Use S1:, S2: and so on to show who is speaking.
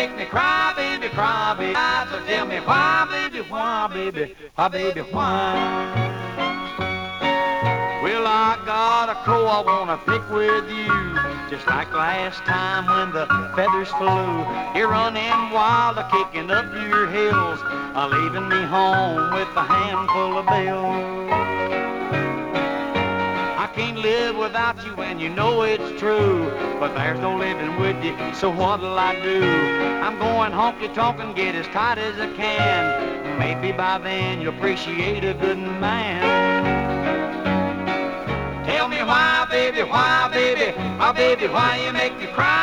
S1: make me cry, baby, cry, baby. So tell me why, baby, why, baby, why, baby, why? Well, I got a crow I wanna pick with you, just like last time when the feathers flew. You're running wild, kicking up your heels, leaving me home with a handful of bills. I can't live without you and you know it's true, but there's no living with you, so what'll I do? I'm going honky-tonk and get as tight as I can. Maybe by then you'll appreciate a good man. Tell me why, baby, why, baby, why you make me cry?